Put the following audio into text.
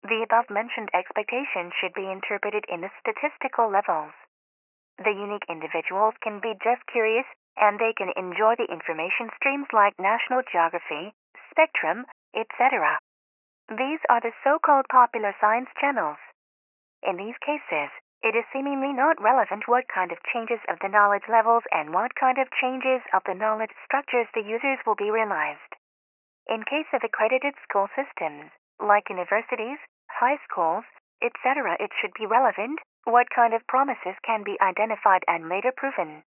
The above-mentioned expectations should be interpreted in the statistical levels. The unique individuals can be just curious, and they can enjoy the information streams like National Geography, Spectrum, etc. These are the so-called popular science channels. In these cases, it is seemingly not relevant what kind of changes of the knowledge levels and what kind of changes of the knowledge structures the users will be realized. In case of accredited school systems, like universities, high schools, etc., it should be relevant what kind of promises can be identified and later proven.